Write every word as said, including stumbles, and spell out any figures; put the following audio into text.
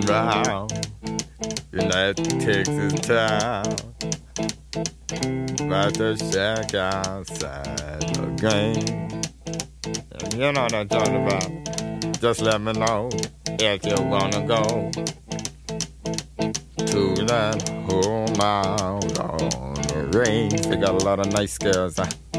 round in that Texas town. About to shack outside the game. You know what I'm talking about. Just let me know if you wanna go to that whole mile on the range. They got a lot of nice girls. Huh?